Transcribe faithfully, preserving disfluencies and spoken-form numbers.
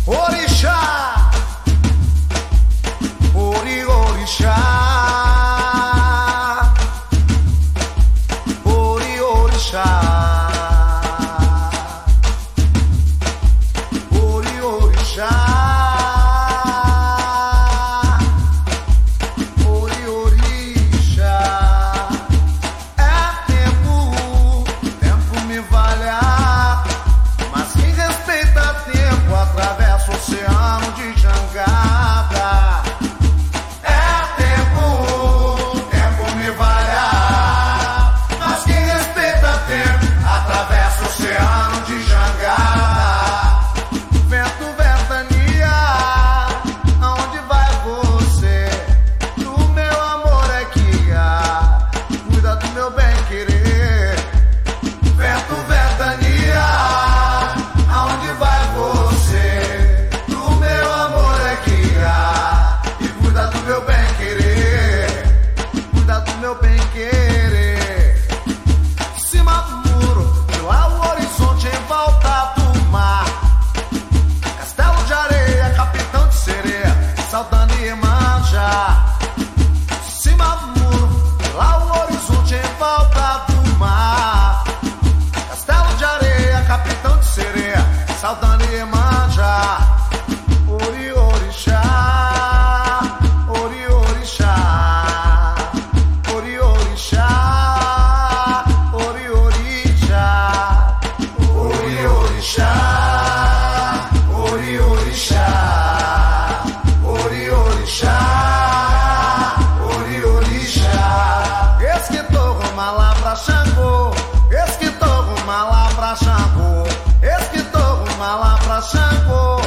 Orixá, ori, orixá, ori, orixá, ori, orixá, ori, orixá. É tempo, tempo me valha, mas quem respeita tempo atravessa o oceano de jangada. É tempo, tempo me valha, mas quem respeita tempo atravessa o oceano de jangada. Vento, ventania, aonde vai você? Do meu amor é guia, cuida do meu bem querer. Vento, ventania, aonde vai você? Do meu amor é guia, e cuida do meu bem querer, cuida do meu bem querer. Cima do muro, de lá o horizonte em volta do mar. Castelo de areia, capitão de sereia, saltando e manja. Cima do muro, de lá o horizonte em volta do mar. Castelo de areia, capitão de sereia, saltando e manja. Ori, orixá, ori, orixá, ori, orixá, ori, orixá, ori, orixá, ori, orixá, ori, orixá, ori, orixá. Esquitou uma lá pra Xangô, esquitou uma lá pra Xangô, esquitou uma lá pra Xangô.